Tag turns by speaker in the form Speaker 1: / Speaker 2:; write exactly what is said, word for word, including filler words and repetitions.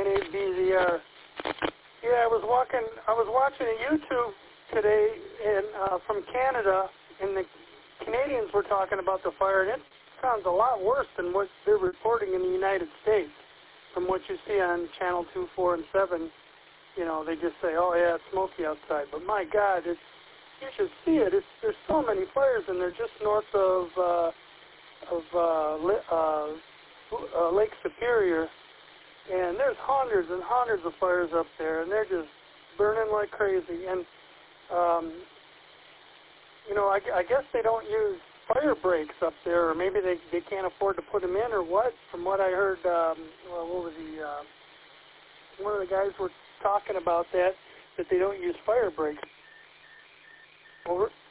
Speaker 1: N A B Z R. Yeah, I was walking. I was watching a YouTube today, and uh, from Canada, and the Canadians were talking about the fire, and it sounds a lot worse than what they're reporting in the United States. From what you see on Channel two, four, and seven, you know, they just say, "Oh yeah, it's smoky outside." But my God, it's you should see it. It's there's so many fires, and they're just north of uh, of uh, uh, uh, Lake Superior. And there's hundreds and hundreds of fires up there, and they're just burning like crazy. And, um, you know, I, I guess they don't use fire breaks up there, or maybe they, they can't afford to put them in, or what. From what I heard, um, well, what was he, uh, one of the guys were talking about that, that they don't use fire breaks. Over.